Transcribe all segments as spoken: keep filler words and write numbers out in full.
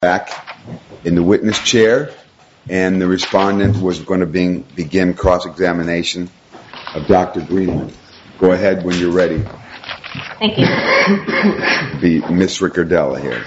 back in the witness chair, and the respondent was going to be, begin cross-examination of Doctor Greenland. Go ahead when you're ready. Thank you. Be Miss Riccardella here.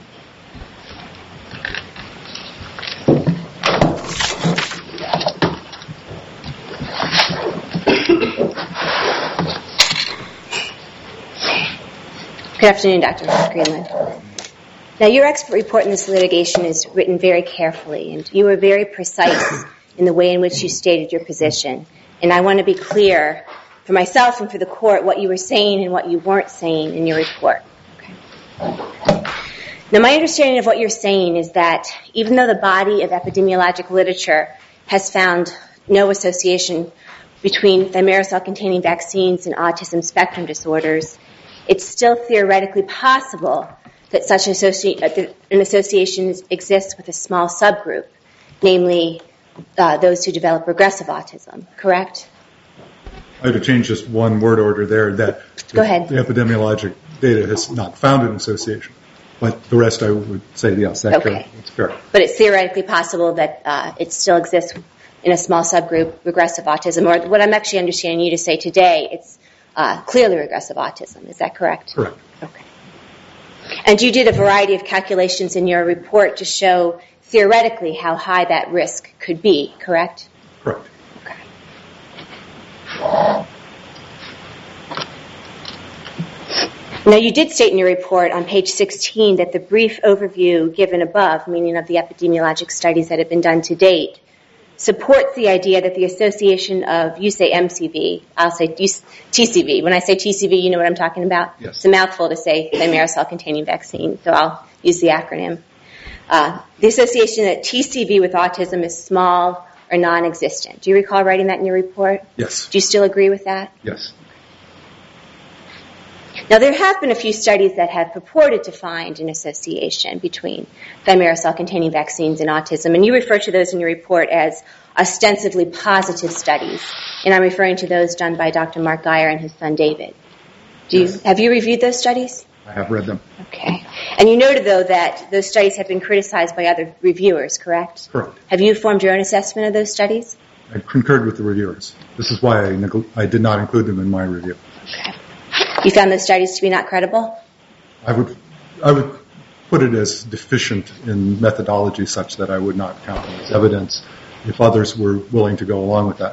Good afternoon, Doctor Greenland. Now, your expert report in this litigation is written very carefully, and you were very precise in the way in which you stated your position. And I want to be clear for myself and for the court what you were saying and what you weren't saying in your report. Okay. Now, my understanding of what you're saying is that even though the body of epidemiologic literature has found no association between thimerosal-containing vaccines and autism spectrum disorders, it's still theoretically possible that such an, associ- uh, an association exists with a small subgroup, namely uh, those who develop regressive autism, correct? I had to change just one word order there, that Go the, ahead. the epidemiologic data has not found an association. But the rest I would say, yes, that's okay. fair. But it's theoretically possible that uh, it still exists in a small subgroup, regressive autism, or what I'm actually understanding you to say today, it's uh, clearly regressive autism. Is that correct? Correct. Okay. And you did a variety of calculations in your report to show theoretically how high that risk could be, correct? Correct. Okay. Now, you did state in your report on page sixteen that the brief overview given above, meaning of the epidemiologic studies that have been done to date, supports the idea that the association of, you say M C V, I'll say T C V. When I say T C V, you know what I'm talking about? Yes. It's a mouthful to say thimerosal-containing vaccine, so I'll use the acronym. Uh, the association that T C V with autism is small or non-existent. Do you recall writing that in your report? Yes. Do you still agree with that? Yes. Now, there have been a few studies that have purported to find an association between thimerosal-containing vaccines and autism, and you refer to those in your report as ostensibly positive studies, and I'm referring to those done by Doctor Mark Geyer and his son David. Do you, Yes. Have you reviewed those studies? I have read them. Okay. And you noted, though, that those studies have been criticized by other reviewers, correct? Correct. Have you formed your own assessment of those studies? I concurred with the reviewers. This is why I, neg- I did not include them in my review. Okay. You found those studies to be not credible? I would, I would put it as deficient in methodology such that I would not count them as evidence if others were willing to go along with that.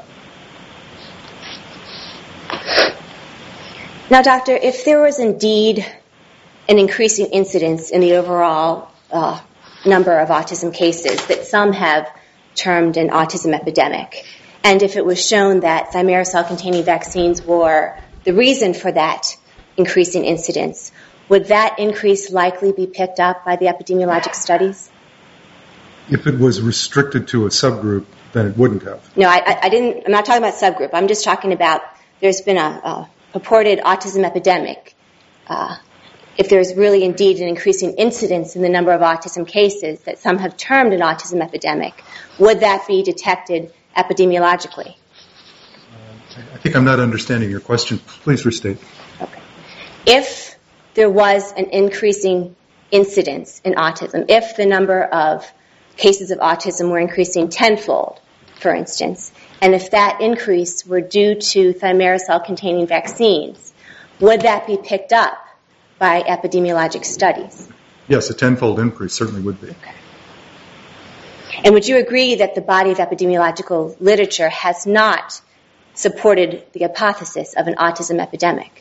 Now, Doctor, if there was indeed an increasing incidence in the overall uh, number of autism cases that some have termed an autism epidemic, and if it was shown that thimerosal-containing vaccines were the reason for that increasing incidence, would that increase likely be picked up by the epidemiologic studies? If it was restricted to a subgroup, then it wouldn't have. No, I, I didn't. I'm not talking about subgroup. I'm just talking about there's been a, a purported autism epidemic. Uh, if there's really indeed an increasing incidence in the number of autism cases that some have termed an autism epidemic, would that be detected epidemiologically? I think I'm not understanding your question. Please restate. Okay. If there was an increasing incidence in autism, if the number of cases of autism were increasing tenfold, for instance, and if that increase were due to thimerosal-containing vaccines, would that be picked up by epidemiologic studies? Yes, a tenfold increase certainly would be. Okay. And would you agree that the body of epidemiological literature has not supported the hypothesis of an autism epidemic?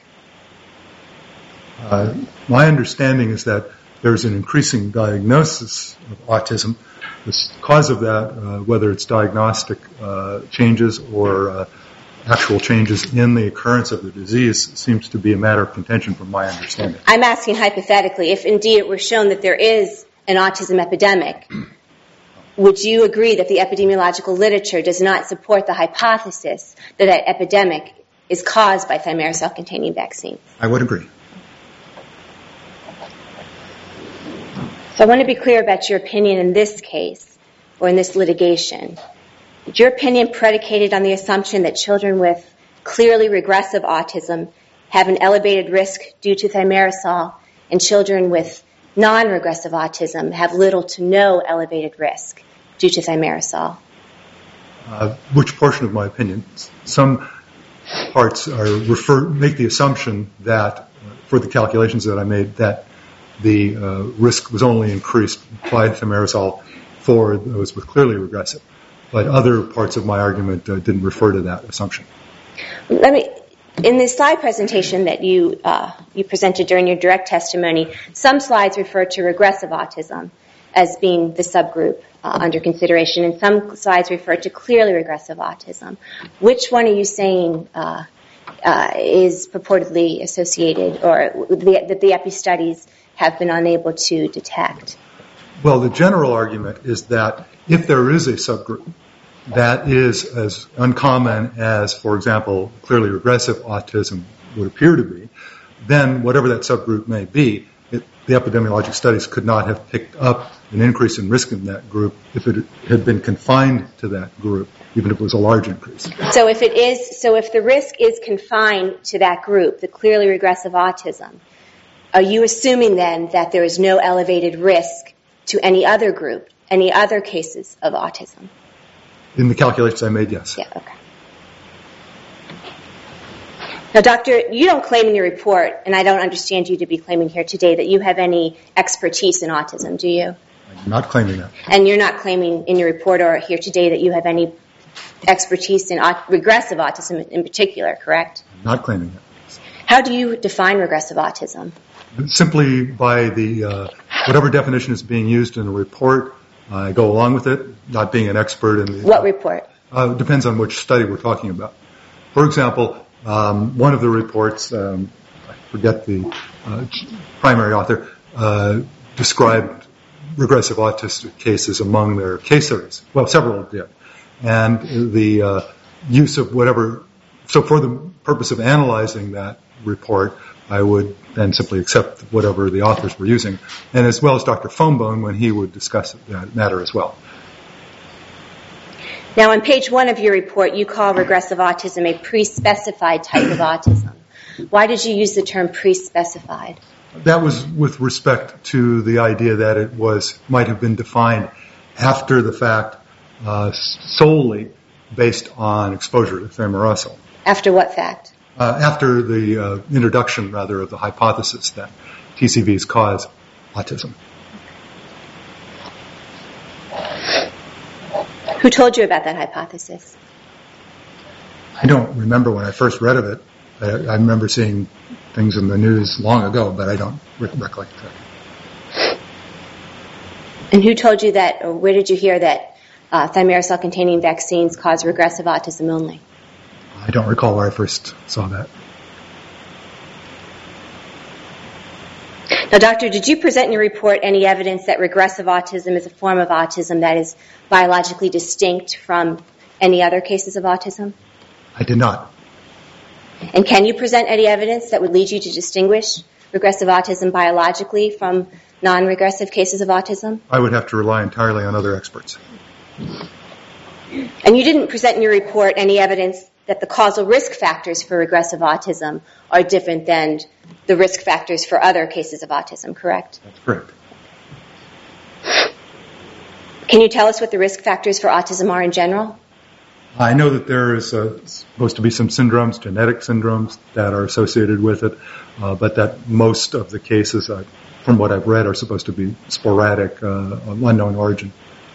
Uh, my understanding is that there's an increasing diagnosis of autism. The cause of that, uh, whether it's diagnostic uh, changes or uh, actual changes in the occurrence of the disease, seems to be a matter of contention from my understanding. I'm asking hypothetically, if indeed it were shown that there is an autism epidemic, would you agree that the epidemiological literature does not support the hypothesis that that epidemic is caused by thimerosal-containing vaccines? I would agree. So I want to be clear about your opinion in this case, or in this litigation. Is your opinion predicated on the assumption that children with clearly regressive autism have an elevated risk due to thimerosal, and children with non-regressive autism have little to no elevated risk due to thimerosal? Uh, which portion of my opinion? Some parts are refer, make the assumption that, uh, for the calculations that I made, that the uh, risk was only increased by thimerosal for those with clearly regressive. But other parts of my argument uh, didn't refer to that assumption. Let me, in the slide presentation that you uh, you presented during your direct testimony, some slides refer to regressive autism as being the subgroup uh, under consideration, and some slides refer to clearly regressive autism. Which one are you saying uh, uh, is purportedly associated, or the, that the epi studies have been unable to detect? Well, the general argument is that if there is a subgroup that is as uncommon as, for example, clearly regressive autism would appear to be, then whatever that subgroup may be, it, the epidemiologic studies could not have picked up an increase in risk in that group if it had been confined to that group, even if it was a large increase. So if it is, so if the risk is confined to that group, the clearly regressive autism, are you assuming then that there is no elevated risk to any other group, any other cases of autism? In the calculations I made, yes. Yeah, okay. Now, Doctor, you don't claim in your report, and I don't understand you to be claiming here today, that you have any expertise in autism, do you? I'm not claiming that. And you're not claiming in your report or here today that you have any expertise in aut- regressive autism in particular, correct? I'm not claiming that. How do you define regressive autism? Simply by the uh, whatever definition is being used in the report, I go along with it, not being an expert in the... What report? Uh, it depends on which study we're talking about. For example, um, one of the reports, um, I forget the uh, primary author, uh, described regressive autistic cases among their case series. Well, several did. And the uh, use of whatever... So for the purpose of analyzing that report, I would then simply accept whatever the authors were using, and as well as Doctor Foambone when he would discuss that matter as well. Now, on page one of your report, you call regressive autism a pre-specified type of autism. Why did you use the term pre-specified? That was with respect to the idea that it was might have been defined after the fact, uh, solely based on exposure to thimerosal. After what fact? Uh, after the uh, introduction, rather, of the hypothesis that T C Vs cause autism. Who told you about that hypothesis? I don't remember when I first read of it. I, I remember seeing things in the news long ago, but I don't re- recollect that. And who told you that, or where did you hear that uh, thimerosal-containing vaccines cause regressive autism only? I don't recall where I first saw that. Now, Doctor, did you present in your report any evidence that regressive autism is a form of autism that is biologically distinct from any other cases of autism? I did not. And can you present any evidence that would lead you to distinguish regressive autism biologically from non-regressive cases of autism? I would have to rely entirely on other experts. And you didn't present in your report any evidence that the causal risk factors for regressive autism are different than the risk factors for other cases of autism, correct? That's correct. Can you tell us what the risk factors for autism are in general? I know that there is uh, supposed to be some syndromes, genetic syndromes, that are associated with it, uh, but that most of the cases, uh, from what I've read, are supposed to be sporadic, uh, of unknown origin.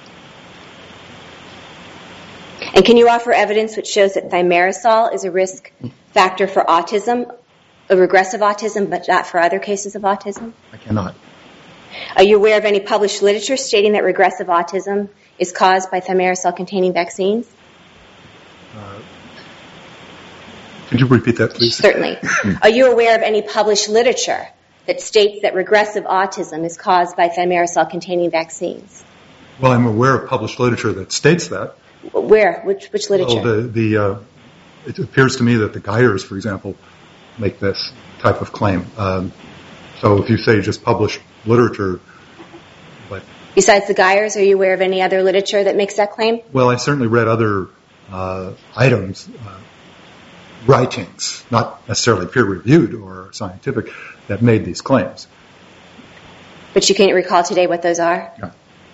And can you offer evidence which shows that thimerosal is a risk factor for autism, a regressive autism, but not for other cases of autism? I cannot. Are you aware of any published literature stating that regressive autism is caused by thimerosal-containing vaccines? Uh, could you repeat that, please? Certainly. Are you aware of any published literature that states that regressive autism is caused by thimerosal-containing vaccines? Well, I'm aware of published literature that states that. Where? Which which literature? Well, the, the, uh, it appears to me that the Geiers, for example, make this type of claim. Um, so if you say just published literature, but... Besides the Geiers, are you aware of any other literature that makes that claim? Well, I certainly read other uh, items, uh, writings, not necessarily peer-reviewed or scientific, that made these claims. But you can't recall today what those are? No.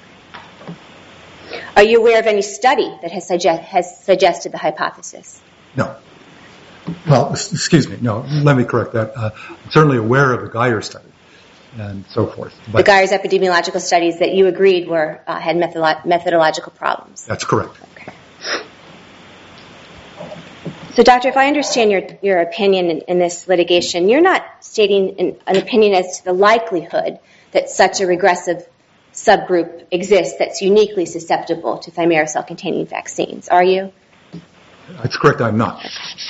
Are you aware of any study that has, suggest, has suggested the hypothesis? No. Well, excuse me. No, let me correct that. Uh, I'm certainly aware of the Geyer study and so forth. But the Geyer's epidemiological studies that you agreed were uh, had methodolo- methodological problems. That's correct. Okay. So, Doctor, if I understand your your opinion in, in this litigation, you're not stating an, an opinion as to the likelihood that such a regressive subgroup exists that's uniquely susceptible to thimerosal-containing vaccines, are you? That's correct, I'm not.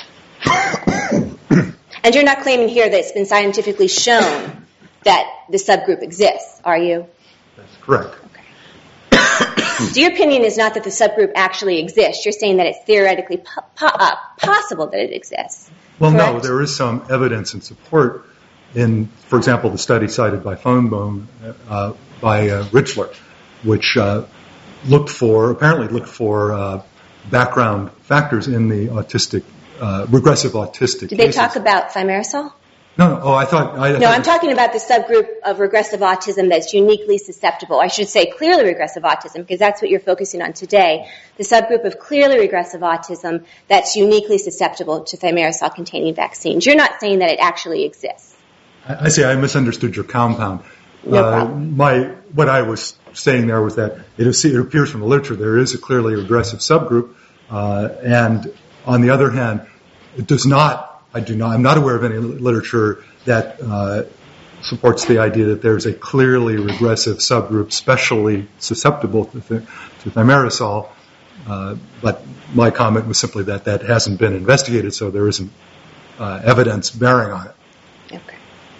And you're not claiming here that it's been scientifically shown that the subgroup exists, are you? That's correct. Okay. So your opinion is not that the subgroup actually exists. You're saying that it's theoretically po- po- uh, possible that it exists. Well, correct? no, there is some evidence and support in, for example, the study cited by Phonebone uh, by uh, Richler, which uh, looked for, apparently looked for uh, background factors in the autistic, uh, regressive autistic Did they cases. talk about thimerosal? No, no, oh, I thought... I, I No, thought I'm talking about the subgroup of regressive autism that's uniquely susceptible. I should say clearly regressive autism, because that's what you're focusing on today. The subgroup of clearly regressive autism that's uniquely susceptible to thimerosal-containing vaccines. You're not saying that it actually exists. I, I see, I misunderstood your compound. No uh, problem. My, what I was saying there was that it, is, it appears from the literature there is a clearly regressive subgroup, uh, and on the other hand, it does not I do not. I'm not aware of any literature that uh, supports the idea that there's a clearly regressive subgroup, specially susceptible to, th- to thimerosal. Uh, but my comment was simply that that hasn't been investigated, so there isn't uh, evidence bearing on it. Okay.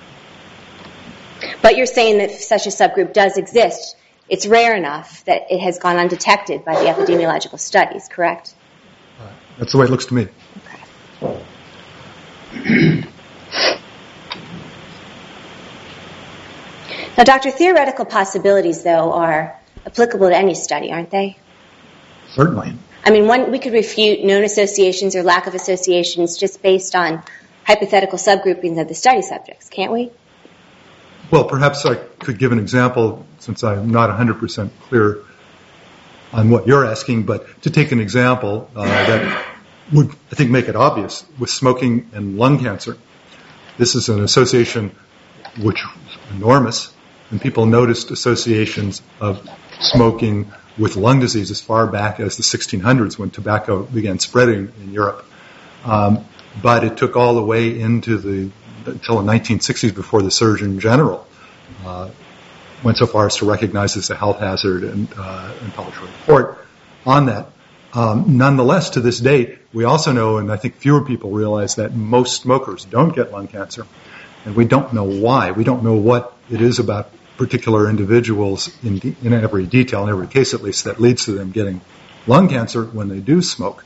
But you're saying that if such a subgroup does exist, it's rare enough that it has gone undetected by the epidemiological studies, correct? Uh, that's the way it looks to me. Okay. Now, Doctor, theoretical possibilities, though, are applicable to any study, aren't they? Certainly. I mean, one, we could refute known associations or lack of associations just based on hypothetical subgroupings of the study subjects, can't we? Well, perhaps I could give an example, since I'm not one hundred percent clear on what you're asking, but to take an example uh, that would, I think, make it obvious with smoking and lung cancer. This is an association which is enormous, and people noticed associations of smoking with lung disease as far back as the sixteen hundreds when tobacco began spreading in Europe. Um, but it took all the way into the until the nineteen sixties before the Surgeon General uh, went so far as to recognize this a health hazard and, uh, and publish a report on that. Um, nonetheless, to this date, we also know, and I think fewer people realize, that most smokers don't get lung cancer, and we don't know why. We don't know what it is about particular individuals in, de- in every detail, in every case at least, that leads to them getting lung cancer when they do smoke.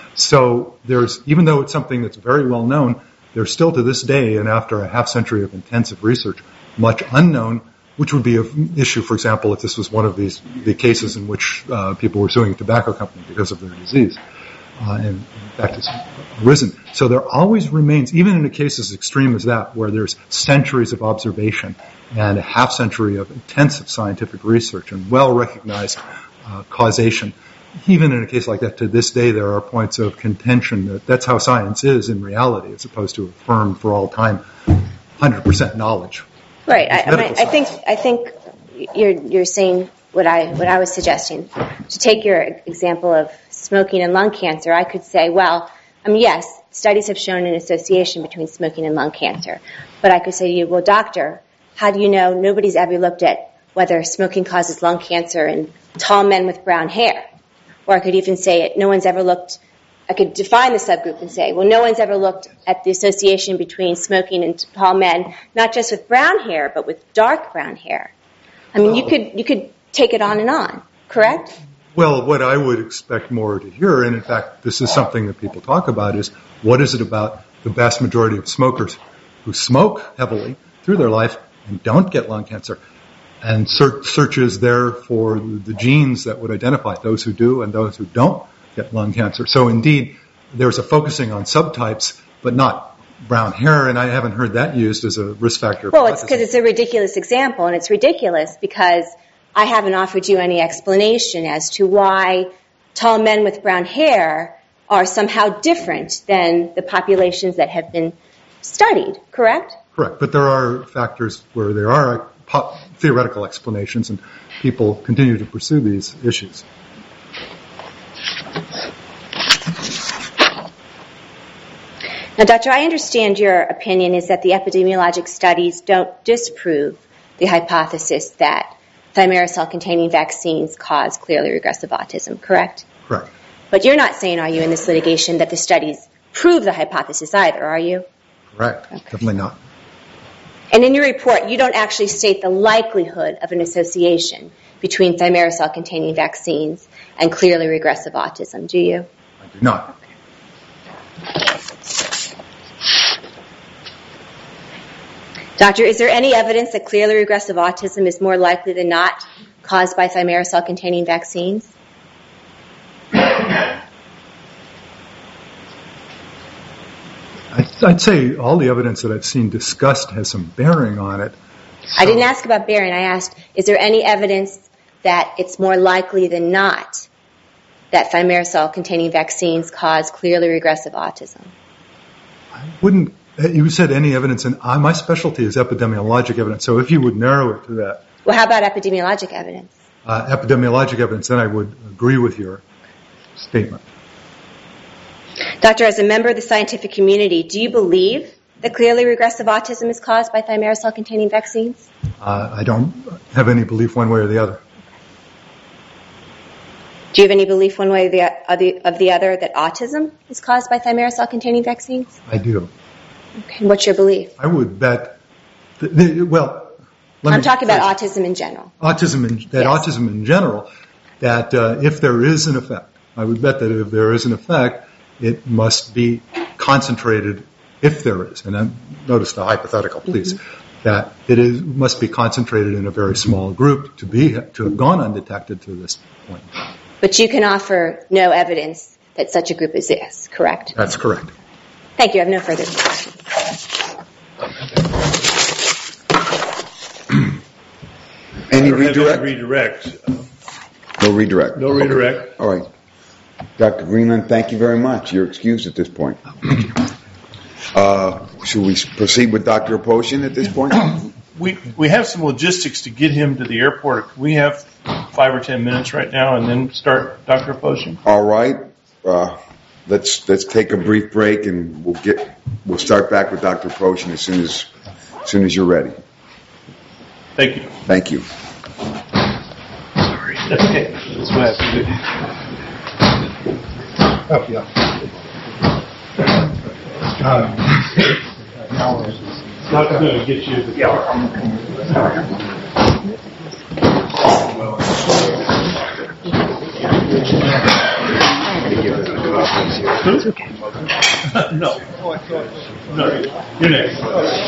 So there's, even though it's something that's very well known, there's still to this day, and after a half century of intensive research, much unknown, which would be an issue, for example, if this was one of these the cases in which uh, people were suing a tobacco company because of their disease. Uh, and in fact, it's arisen. So there always remains, even in a case as extreme as that, where there's centuries of observation and a half century of intensive scientific research and well-recognized uh, causation, even in a case like that, to this day, there are points of contention that that's how science is in reality, as opposed to affirmed for all time one hundred percent knowledge. Right. I, I, mean, I think I think you're you're saying what I what I was suggesting. To take your example of smoking and lung cancer, I could say, well, I mean, yes, studies have shown an association between smoking and lung cancer, but I could say to you, well, doctor, how do you know nobody's ever looked at whether smoking causes lung cancer in tall men with brown hair? Or I could even say it, no one's ever looked, I could define the subgroup and say, well, no one's ever looked at the association between smoking and tall men, not just with brown hair, but with dark brown hair. I mean, you could you could take it on and on, correct? Well, what I would expect more to hear, and in fact, this is something that people talk about, is what is it about the vast majority of smokers who smoke heavily through their life and don't get lung cancer? And searches there for the genes that would identify those who do and those who don't get lung cancer. So indeed, there's a focusing on subtypes, but not brown hair, and I haven't heard that used as a risk factor. Well, it's because it's a ridiculous example, and it's ridiculous because I haven't offered you any explanation as to why tall men with brown hair are somehow different than the populations that have been studied, correct? Correct, but there are factors where there are theoretical explanations, and people continue to pursue these issues. Now, Doctor, I understand your opinion is that the epidemiologic studies don't disprove the hypothesis that thimerosal-containing vaccines cause clearly regressive autism, correct? Correct. But you're not saying, are you, in this litigation, that the studies prove the hypothesis either, are you? Correct. Okay. Definitely not. And in your report, you don't actually state the likelihood of an association between thimerosal-containing vaccines and clearly regressive autism, do you? I do not. Doctor, is there any evidence that clearly regressive autism is more likely than not caused by thimerosal-containing vaccines? I'd say all the evidence that I've seen discussed has some bearing on it. So I didn't ask about bearing. I asked, is there any evidence that it's more likely than not that thimerosal-containing vaccines cause clearly regressive autism? I wouldn't. You said any evidence, and my specialty is epidemiologic evidence, so if you would narrow it to that. Well, how about epidemiologic evidence? Uh, epidemiologic evidence, then I would agree with your statement. Doctor, as a member of the scientific community, do you believe that clearly regressive autism is caused by thimerosal-containing vaccines? Uh, I don't have any belief one way or the other. Do you have any belief one way or the, of the, of the other that autism is caused by thimerosal-containing vaccines? I do. Okay. What's your belief? I would bet, that, the, well, let I'm me talking about first, autism in general. Autism, in, that Yes. autism in general, that uh, if there is an effect, I would bet that if there is an effect, it must be concentrated, if there is, and then notice the hypothetical, please, mm-hmm. that it is must be concentrated in a very small group to be to have gone undetected to this point. But you can offer no evidence that such a group exists, correct? That's correct. Thank you. I have no further questions. Any redirect? Redirect. No redirect. No redirect. Okay. All right. Doctor Greenland, thank you very much. You're excused at this point. Uh, should we proceed with Doctor Aposhian at this point? We we have some logistics to get him to the airport. Can we have five or ten minutes right now and then start Doctor Aposhian? All right. Uh, let's let's take a brief break and we'll get we'll start back with Doctor Aposhian as soon as as soon as you're ready. Thank you. Thank you. Sorry. Okay. That's what I have to do. Oh, yeah. Uh, It's not going to get you to the car. No. No. You're next.